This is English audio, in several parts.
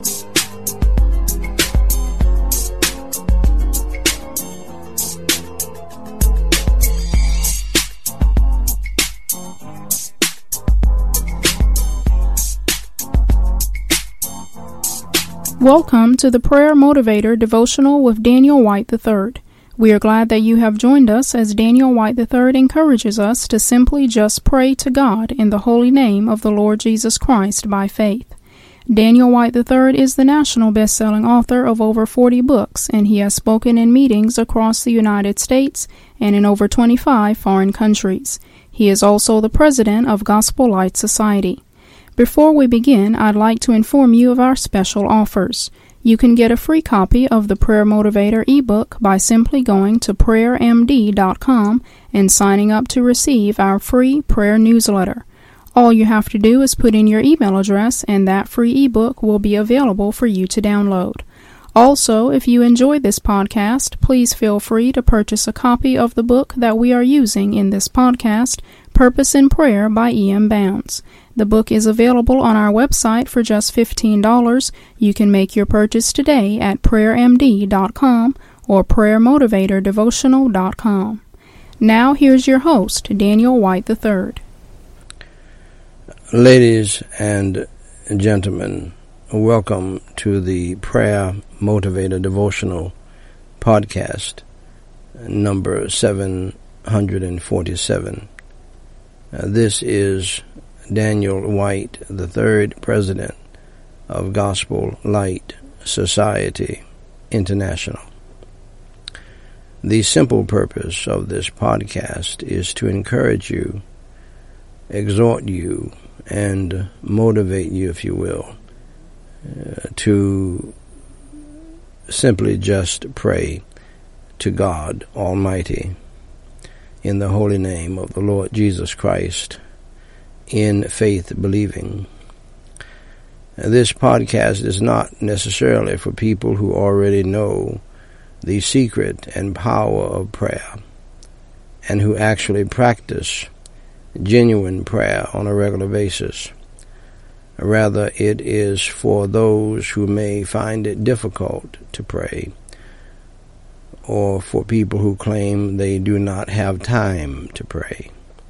Welcome to the Prayer Motivator Devotional with Daniel White III. We are glad that you have joined us as Daniel White III encourages us to simply just pray to God in the holy name of the Lord Jesus Christ by faith. Daniel White III is the national best-selling author of over 40 books, and he has spoken in meetings across the United States and in over 25 foreign countries. He is also the president of Gospel Light Society. Before we begin, I'd like to inform you of our special offers. You can get a free copy of the Prayer Motivator ebook by simply going to prayermd.com and signing up to receive our free prayer newsletter. All you have to do is put in your email address, and that free ebook will be available for you to download. Also, if you enjoy this podcast, please feel free to purchase a copy of the book that we are using in this podcast, Purpose in Prayer by E.M. Bounds. The book is available on our website for just $15. You can make your purchase today at prayermd.com or prayermotivatordevotional.com. Now here's your host, Daniel White III. Ladies and gentlemen, welcome to the Prayer Motivator Devotional podcast, number 747. This is Daniel White III, President of Gospel Light Society International. The simple purpose of this podcast is to encourage you, exhort you, and motivate you, if you will, to simply just pray to God Almighty in the holy name of the Lord Jesus Christ, in faith believing. This podcast is not necessarily for people who already know the secret and power of prayer and who actually practice genuine prayer on a regular basis. Rather, it is for those who may find it difficult to pray, or for people who claim they do not have time to pray.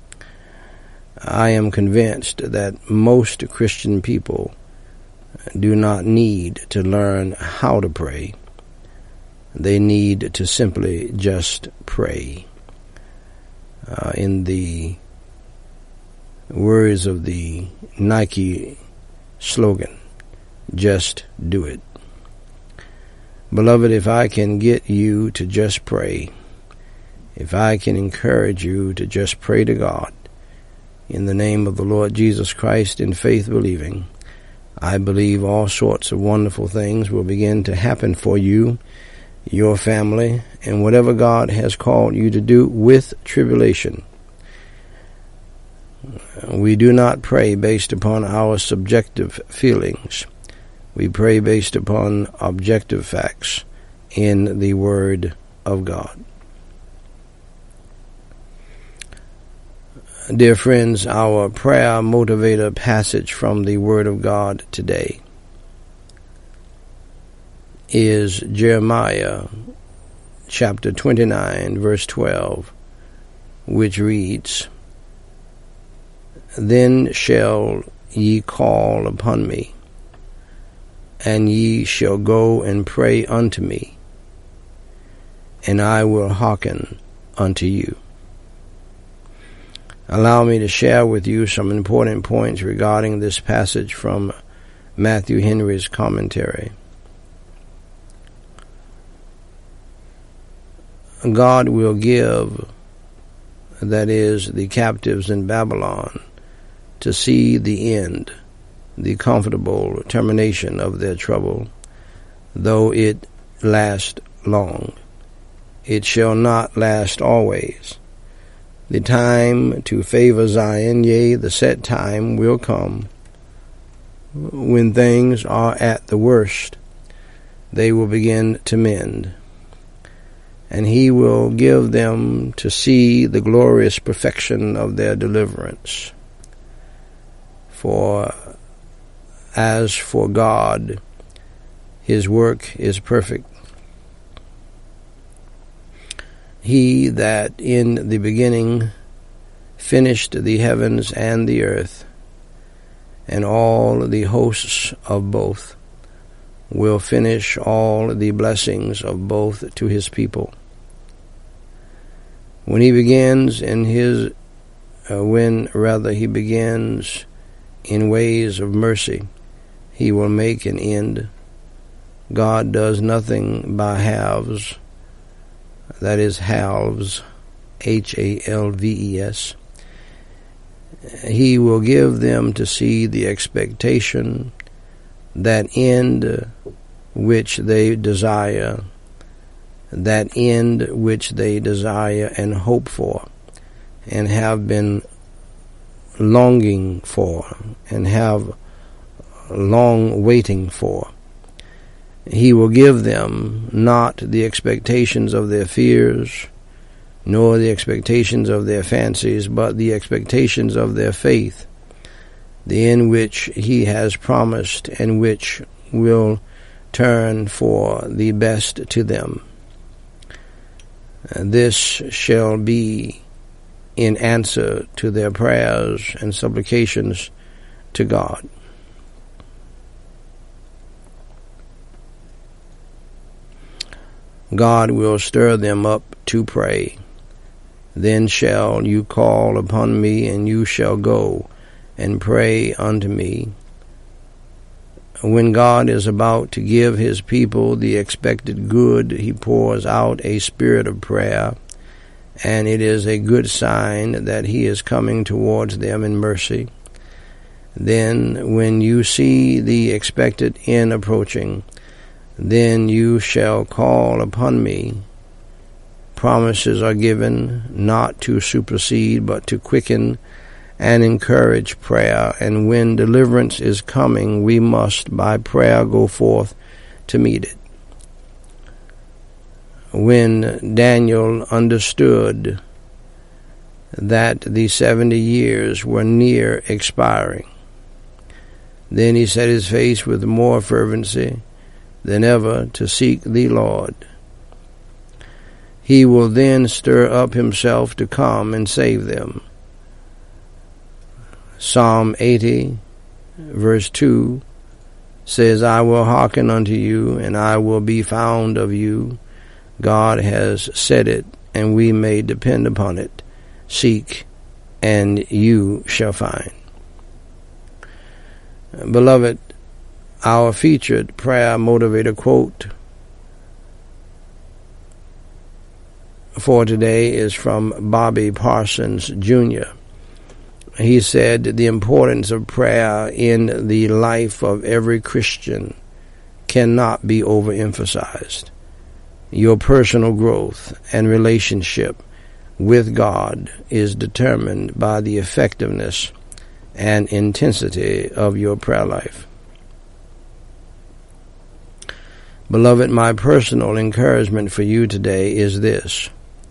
I am convinced that most Christian people do not need to learn how to pray. They need to simply just pray. In the words of the Nike slogan, just do it. Beloved, if I can get you to just pray, if I can encourage you to just pray to God in the name of the Lord Jesus Christ in faith believing, I believe all sorts of wonderful things will begin to happen for you, your family, and whatever God has called you to do with tribulation. We do not pray based upon our subjective feelings. We pray based upon objective facts in the Word of God. Dear friends, our prayer motivator passage from the Word of God today is Jeremiah chapter 29, verse 12, which reads, Then shall ye call upon me, and ye shall go and pray unto me, and I will hearken unto you. Allow me to share with you some important points regarding this passage from Matthew Henry's commentary. God will give, that is, the captives in Babylon, to see the end, the comfortable termination of their trouble, though it last long. It shall not last always. The time to favor Zion, yea, the set time will come, when things are at the worst. They will begin to mend, and he will give them to see the glorious perfection of their deliverance. For as for God, His work is perfect. He that in the beginning finished the heavens and the earth, and all the hosts of both, will finish all the blessings of both to his people. When he begins he begins in ways of mercy, he will make an end. God does nothing by halves, that is halves, Halves. He will give them to see the expectation, that end which they desire, and hope for, and have been longing for, and have long waiting for. He will give them not the expectations of their fears, nor the expectations of their fancies, but the expectations of their faith, the end which he has promised, and which will turn for the best to them. This shall be in answer to their prayers and supplications to God. God will stir them up to pray. Then shall you call upon me, and you shall go and pray unto me. When God is about to give his people the expected good, he pours out a spirit of prayer, and it is a good sign that he is coming towards them in mercy. Then, when you see the expected end approaching, then you shall call upon me. Promises are given, not to supersede, but to quicken and encourage prayer. And when deliverance is coming, we must by prayer go forth to meet it. When Daniel understood that the 70 years were near expiring, then he set his face with more fervency than ever to seek the Lord. He will then stir up himself to come and save them. Psalm 80, verse 2 says, I will hearken unto you, and I will be found of you. God has said it, and we may depend upon it. Seek, and you shall find. Beloved, our featured prayer motivator quote for today is from Bobby Parsons, Jr. He said, the importance of prayer in the life of every Christian cannot be overemphasized. Your personal growth and relationship with God is determined by the effectiveness and intensity of your prayer life. Beloved, my personal encouragement for you today is this.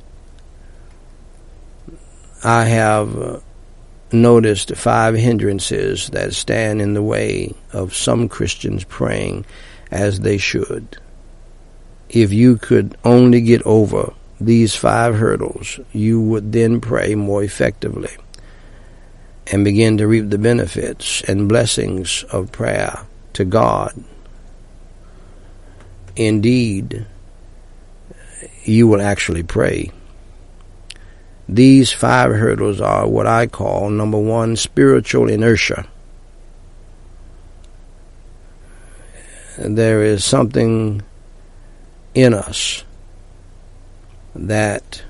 I have noticed 5 hindrances that stand in the way of some Christians praying as they should. If you could only get over these 5 hurdles, you would then pray more effectively and begin to reap the benefits and blessings of prayer to God. Indeed, you will actually pray. These 5 hurdles are what I call, number 1, spiritual inertia. There is something in us that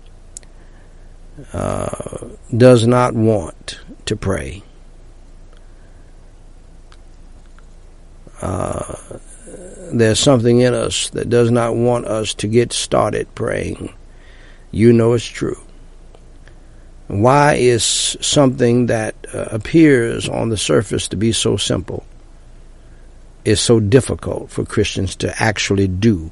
does not want to pray. There's something in us that does not want us to get started praying. You know it's true. Why is something that appears on the surface to be so simple is so difficult for Christians to actually do?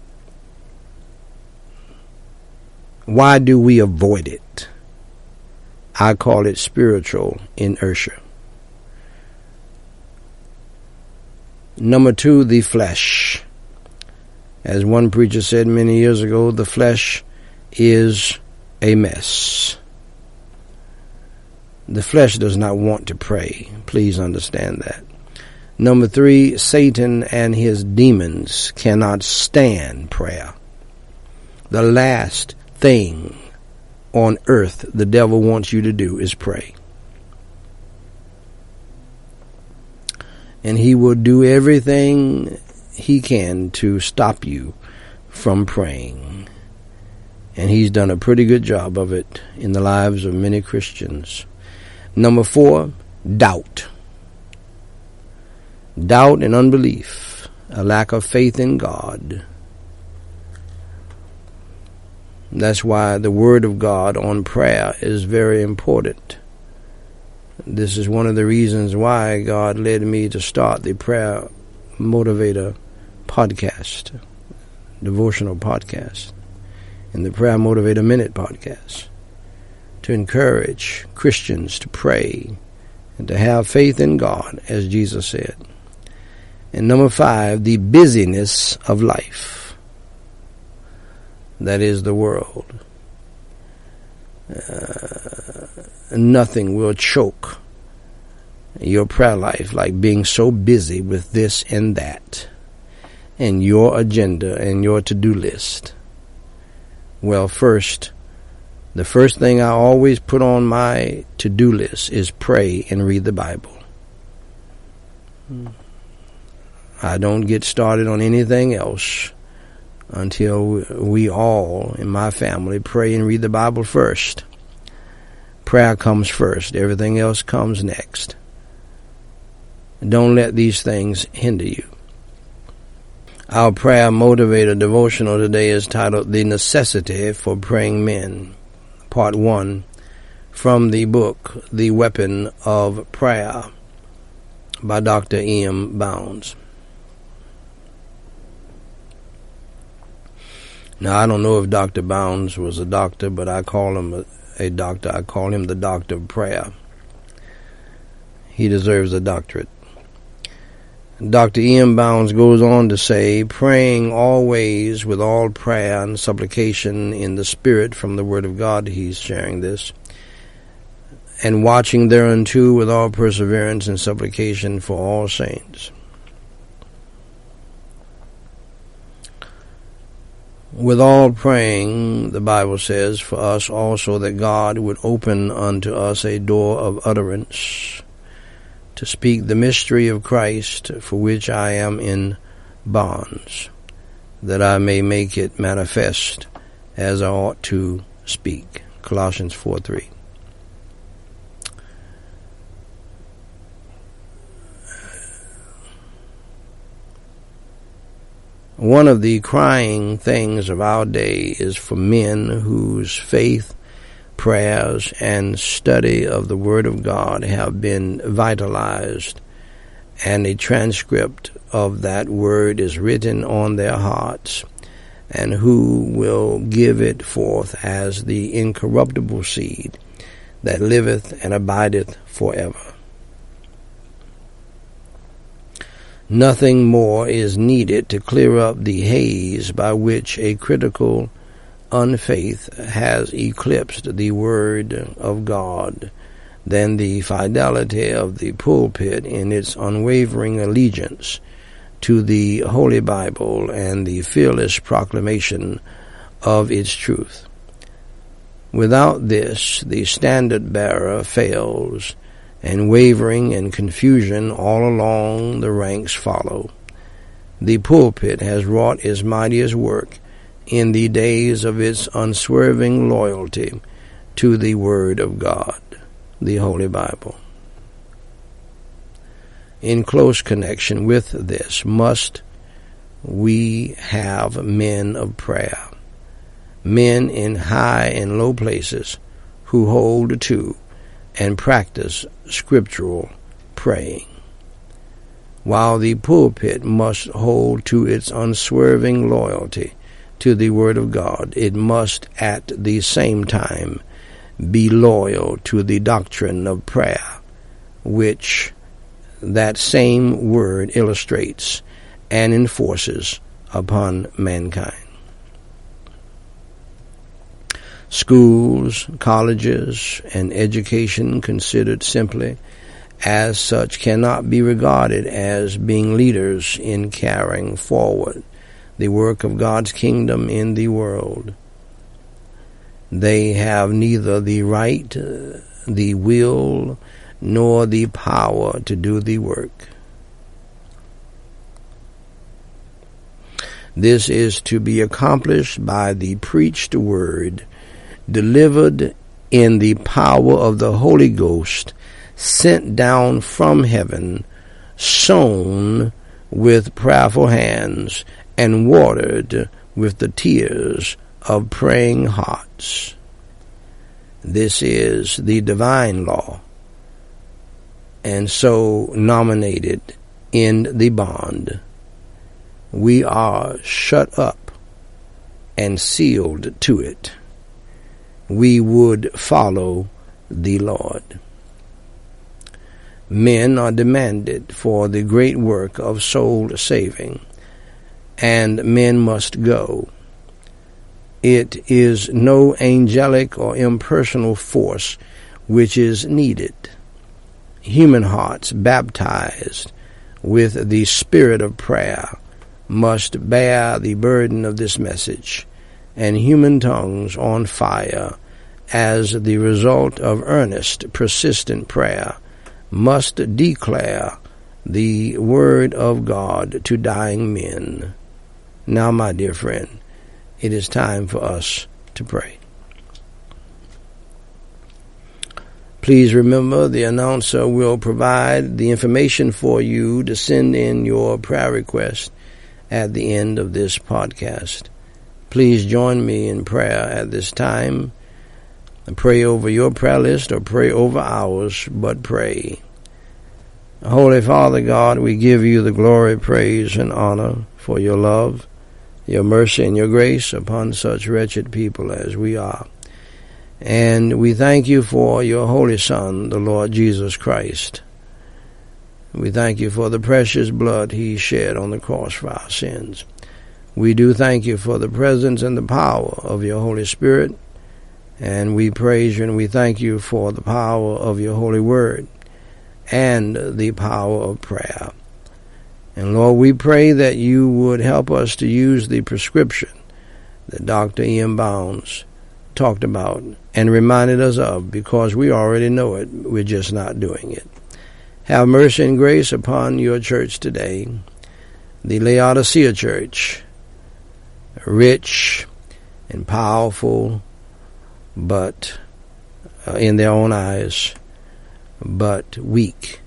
Why do we avoid it? I call it spiritual inertia. Number 2, the flesh. As one preacher said many years ago, the flesh is a mess. The flesh does not want to pray. Please understand that. Number 3, Satan and his demons cannot stand prayer. The last thing on earth the devil wants you to do is pray. And he will do everything he can to stop you from praying. And he's done a pretty good job of it in the lives of many Christians. Number 4, doubt. Doubt and unbelief, a lack of faith in God. That's why the Word of God on prayer is very important. This is one of the reasons why God led me to start the Prayer Motivator podcast, devotional podcast, and the Prayer Motivator Minute podcast, to encourage Christians to pray and to have faith in God, as Jesus said. And number 5, the busyness of life. That is the world. Nothing will choke your prayer life like being so busy with this and that, and your agenda and your to-do list. Well, the first thing I always put on my to-do list is pray and read the Bible. I don't get started on anything else until we all in my family pray and read the Bible first. Prayer comes first. Everything else comes next. Don't let these things hinder you. Our Prayer Motivator devotional today is titled The Necessity for Praying Men, Part 1, from the book The Weapon of Prayer by Dr. E.M. Bounds. Now, I don't know if Dr. Bounds was a doctor, but I call him a doctor. I call him the doctor of prayer. He deserves a doctorate. Dr. E.M. Bounds goes on to say, praying always with all prayer and supplication in the Spirit from the Word of God, he's sharing this, and watching thereunto with all perseverance and supplication for all saints. With all praying, the Bible says, for us also that God would open unto us a door of utterance to speak the mystery of Christ, for which I am in bonds, that I may make it manifest as I ought to speak. Colossians 4:3. One of the crying things of our day is for men whose faith, prayers, and study of the Word of God have been vitalized, and a transcript of that Word is written on their hearts, and who will give it forth as the incorruptible seed that liveth and abideth forever. Nothing more is needed to clear up the haze by which a critical unfaith has eclipsed the Word of God than the fidelity of the pulpit in its unwavering allegiance to the Holy Bible and the fearless proclamation of its truth. Without this, the standard bearer fails, and wavering and confusion all along the ranks follow. The pulpit has wrought its mightiest work in the days of its unswerving loyalty to the Word of God, the Holy Bible. In close connection with this, must we have men of prayer, men in high and low places who hold to and practice scriptural praying, while the pulpit must hold to its unswerving loyalty to the Word of God. It must at the same time be loyal to the doctrine of prayer, which that same word illustrates and enforces upon mankind. Schools, colleges, and education considered simply as such cannot be regarded as being leaders in carrying forward the work of God's kingdom in the world. They have neither the right, the will, nor the power to do the work. This is to be accomplished by the preached word, delivered in the power of the Holy Ghost, sent down from heaven, sown with prayerful hands, and watered with the tears of praying hearts. This is the divine law, and so nominated in the bond. We are shut up and sealed to it. We would follow the Lord. Men are demanded for the great work of soul saving, and men must go. It is no angelic or impersonal force which is needed. Human hearts baptized with the spirit of prayer must bear the burden of this message, and human tongues on fire as the result of earnest, persistent prayer must declare the word of God to dying men. Now, my dear friend, it is time for us to pray. Please remember, the announcer will provide the information for you to send in your prayer request at the end of this podcast. Please join me in prayer at this time. Pray over your prayer list or pray over ours, but pray. Holy Father God, we give you the glory, praise, and honor for your love, your mercy, and your grace upon such wretched people as we are. And we thank you for your Holy Son, the Lord Jesus Christ. We thank you for the precious blood he shed on the cross for our sins. We do thank you for the presence and the power of your Holy Spirit. And we praise you and we thank you for the power of your holy word and the power of prayer. And Lord, we pray that you would help us to use the prescription that Dr. Ian Bounds talked about and reminded us of, because we already know it, we're just not doing it. Have mercy and grace upon your church today, the Laodicea church, rich and powerful, but in their own eyes, but weak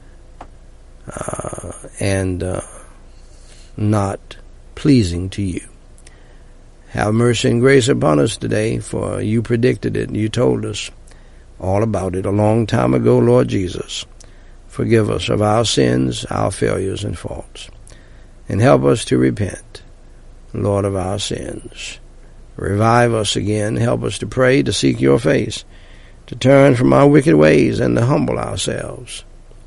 and not pleasing to you. Have mercy and grace upon us today, for you predicted it. You told us all about it a long time ago, Lord Jesus. Forgive us of our sins, our failures, and faults, and help us to repent, Lord, of our sins. Revive us again. Help us to pray, to seek your face, to turn from our wicked ways, and to humble ourselves,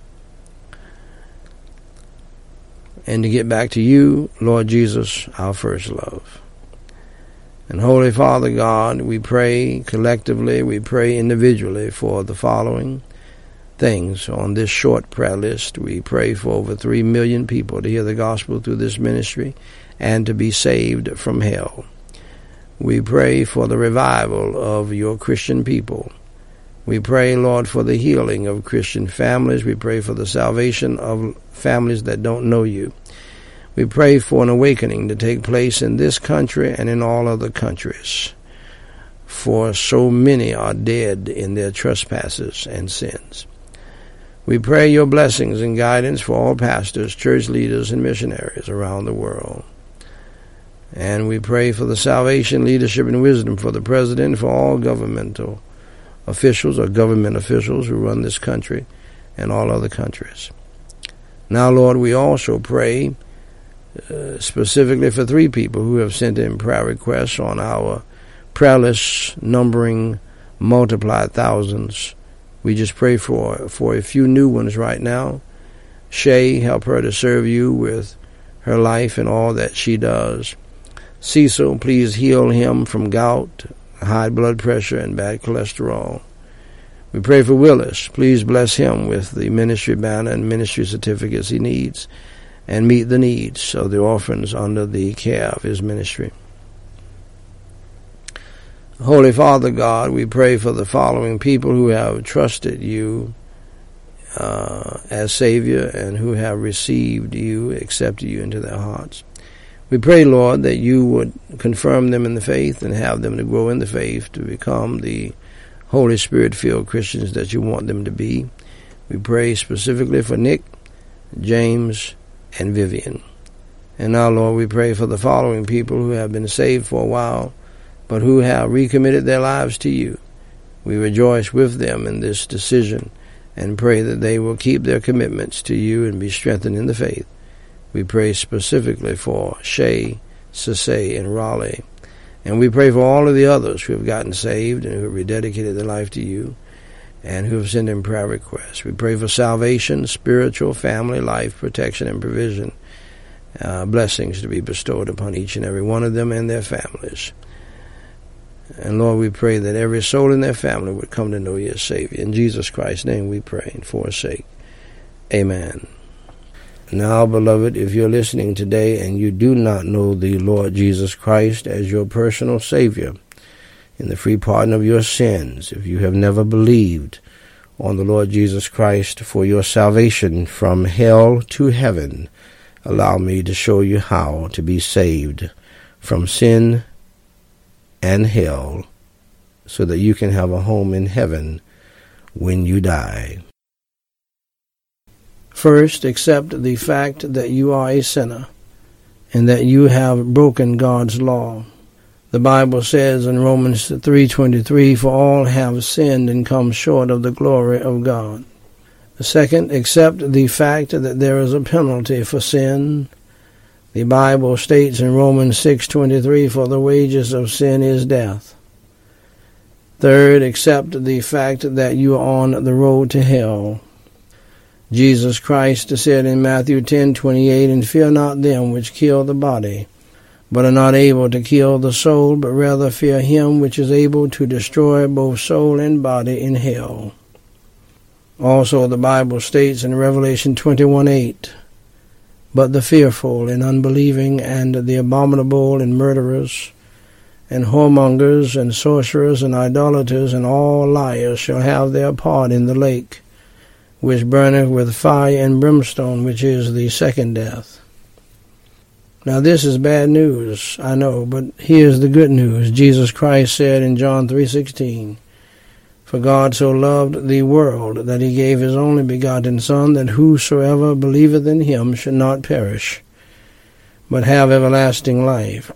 and to get back to you, Lord Jesus, our first love. And Holy Father God, we pray collectively, we pray individually for the following things on this short prayer list. We pray for over 3 million people to hear the gospel through this ministry and to be saved from hell. We pray for the revival of your Christian people. We pray, Lord, for the healing of Christian families. We pray for the salvation of families that don't know you. We pray for an awakening to take place in this country and in all other countries, for so many are dead in their trespasses and sins. We pray your blessings and guidance for all pastors, church leaders, and missionaries around the world. And we pray for the salvation, leadership, and wisdom for the president, for all governmental officials or government officials who run this country and all other countries. Now, Lord, we also pray specifically for 3 people who have sent in prayer requests on our prayer list, numbering multiplied thousands. We just pray for a few new ones right now. Shay, help her to serve you with her life and all that she does. Cecil, please heal him from gout, high blood pressure, and bad cholesterol. We pray for Willis. Please bless him with the ministry banner and ministry certificates he needs, and meet the needs of the orphans under the care of his ministry. Holy Father God, we pray for the following people who have trusted you as Savior and who have received you, accepted you into their hearts. We pray, Lord, that you would confirm them in the faith and have them to grow in the faith to become the Holy Spirit-filled Christians that you want them to be. We pray specifically for Nick, James, and Vivian. And now, Lord, we pray for the following people who have been saved for a while, but who have recommitted their lives to you. We rejoice with them in this decision and pray that they will keep their commitments to you and be strengthened in the faith. We pray specifically for Shay, Sasay, and Raleigh. And we pray for all of the others who have gotten saved and who have rededicated their life to you and who have sent in prayer requests. We pray for salvation, spiritual, family, life, protection, and provision. Blessings to be bestowed upon each and every one of them and their families. And Lord, we pray that every soul in their family would come to know you as Savior. In Jesus Christ's name we pray, and for his sake. Amen. Now, beloved, if you're listening today and you do not know the Lord Jesus Christ as your personal Savior in the free pardon of your sins, if you have never believed on the Lord Jesus Christ for your salvation from hell to heaven, allow me to show you how to be saved from sin and hell so that you can have a home in heaven when you die. First, accept the fact that you are a sinner and that you have broken God's law. The Bible says in Romans 3:23, "For all have sinned and come short of the glory of God." Second, accept the fact that there is a penalty for sin. The Bible states in Romans 6:23, "For the wages of sin is death." Third, accept the fact that you are on the road to hell. Jesus Christ said in Matthew 10:28, "And fear not them which kill the body, but are not able to kill the soul, but rather fear him which is able to destroy both soul and body in hell." Also the Bible states in Revelation 21:8, "But the fearful and unbelieving and the abominable and murderers and whoremongers and sorcerers and idolaters and all liars shall have their part in the lake, which burneth with fire and brimstone, which is the second death." Now this is bad news, I know, but here's the good news. Jesus Christ said in John 3:16, "For God so loved the world that he gave his only begotten Son, that whosoever believeth in him should not perish, but have everlasting life."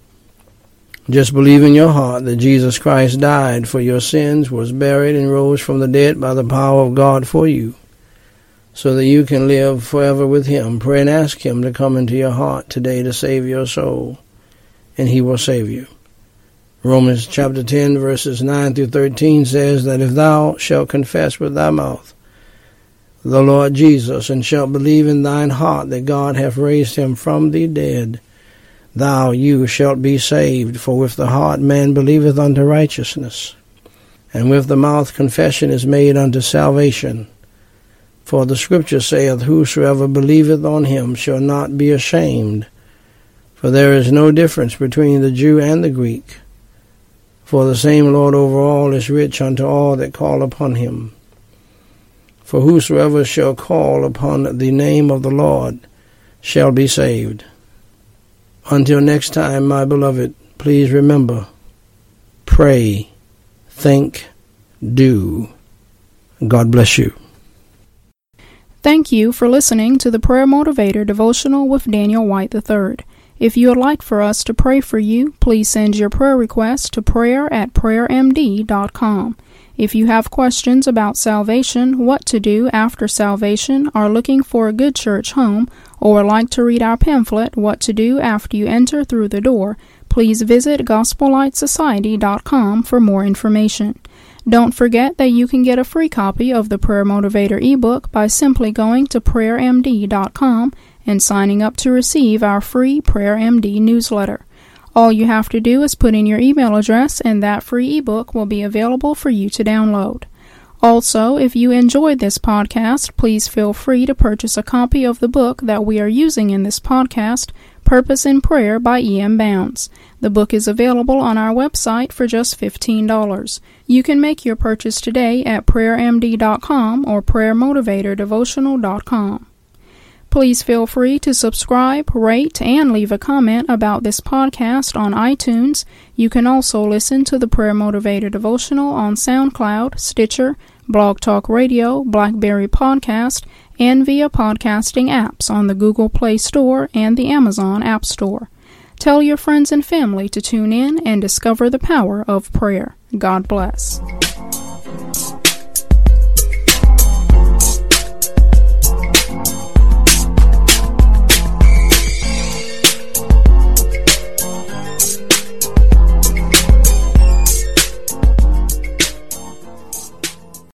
Just believe in your heart that Jesus Christ died for your sins, was buried, and rose from the dead by the power of God for you, so that you can live forever with him. Pray and ask him to come into your heart today to save your soul, and he will save you. Romans chapter 10, verses 9 through 13 says that if thou shalt confess with thy mouth the Lord Jesus, and shalt believe in thine heart that God hath raised him from the dead, you shalt be saved. For with the heart man believeth unto righteousness, and with the mouth confession is made unto salvation. For the Scripture saith, "Whosoever believeth on him shall not be ashamed." For there is no difference between the Jew and the Greek. For the same Lord over all is rich unto all that call upon him. For whosoever shall call upon the name of the Lord shall be saved. Until next time, my beloved, please remember, pray, think, do. God bless you. Thank you for listening to the Prayer Motivator Devotional with Daniel White III. If you would like for us to pray for you, please send your prayer request to prayer@prayermd.com. If you have questions about salvation, what to do after salvation, are looking for a good church home, or would like to read our pamphlet, What to Do After You Enter Through the Door, please visit GospelLightSociety.com for more information. Don't forget that you can get a free copy of the Prayer Motivator ebook by simply going to prayermd.com and signing up to receive our free Prayer MD newsletter. All you have to do is put in your email address and that free ebook will be available for you to download. Also, if you enjoyed this podcast, please feel free to purchase a copy of the book that we are using in this podcast, Purpose in Prayer by E.M. Bounds. The book is available on our website for just $15. You can make your purchase today at prayermd.com or prayermotivatordevotional.com. Please feel free to subscribe, rate, and leave a comment about this podcast on iTunes. You can also listen to the Prayer Motivator Devotional on SoundCloud, Stitcher, Blog Talk Radio, BlackBerry Podcast, and via podcasting apps on the Google Play Store and the Amazon App Store. Tell your friends and family to tune in and discover the power of prayer. God bless.